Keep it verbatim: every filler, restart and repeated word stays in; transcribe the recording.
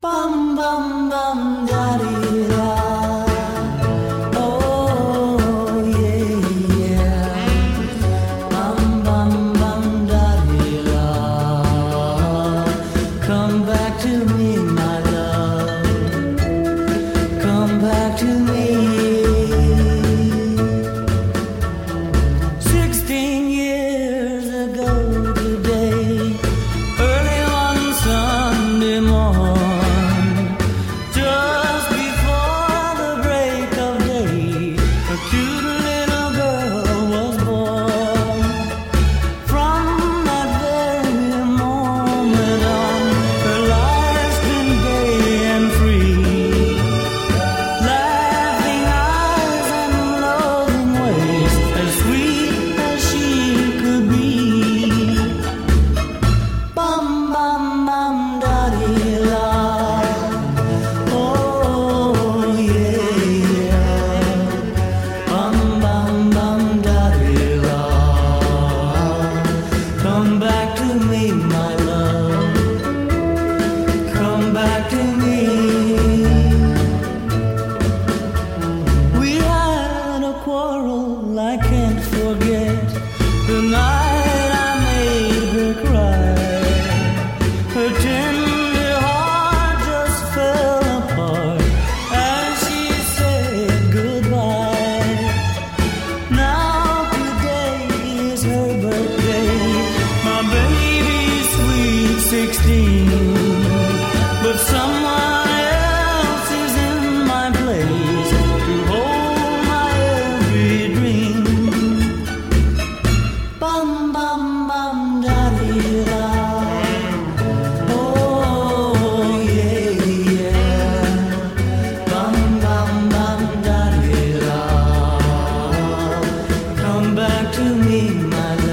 Bum bum bum da dee da. Oh yeah yeah. Bum bum bum da dee da. Come back to me, my love. Come back to me. Sixteen years ago today, early one Sunday morn, just before the break of day, a cute little girl was born. From that very moment on, her life's been gay and free. Laughing eyes and loving ways, as sweet as she could be. Bum bum bum da dee da. Oh yeah yeah. Bum bum bum da dee da. Come back to me, my love. Come back to me. We had a quarrel I can't forget. The night I made her cry, her tender heart just fell apart as she said goodbye. Now today is her birthday, my baby's sweet sixteen. But someone else is in my place to hold my every dream. Bum bum bum da dee da. Oh yeah yeah. Bum bum bum da dee da. Come back to me, my love.